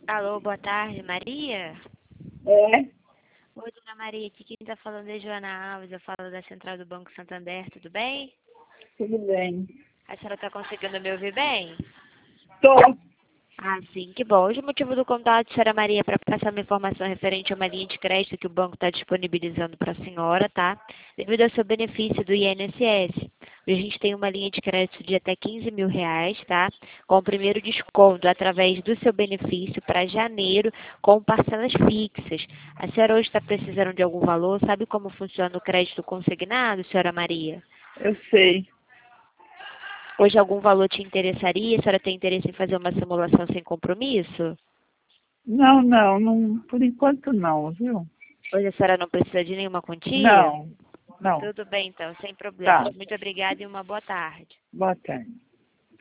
Alô, boa tarde, Maria? É, Oi, dona Maria, aqui quem está falando é Joana Alves, eu falo da Central do Banco Santander, tudo bem? tudo bem. A senhora está conseguindo me ouvir bem? Tô. Ah, sim, que bom. Hoje o motivo do contato, senhora Maria, é para passar uma informação referente a uma linha de crédito que o banco está disponibilizando para a senhora, tá? Devido ao seu benefício do INSS. Hoje a gente tem uma linha de crédito de até R$ 15.000, tá? Com o primeiro desconto através do seu benefício para janeiro, com parcelas fixas. A senhora hoje está precisando de algum valor? Sabe como funciona o crédito consignado, senhora Maria? Eu sei. Hoje algum valor te interessaria? A senhora tem interesse em fazer uma simulação sem compromisso? Não, por enquanto não, viu? Hoje a senhora não precisa de nenhuma quantia? Não, não. Tudo bem, então, sem Tá, problemas. Muito obrigada e uma boa tarde. boa tarde.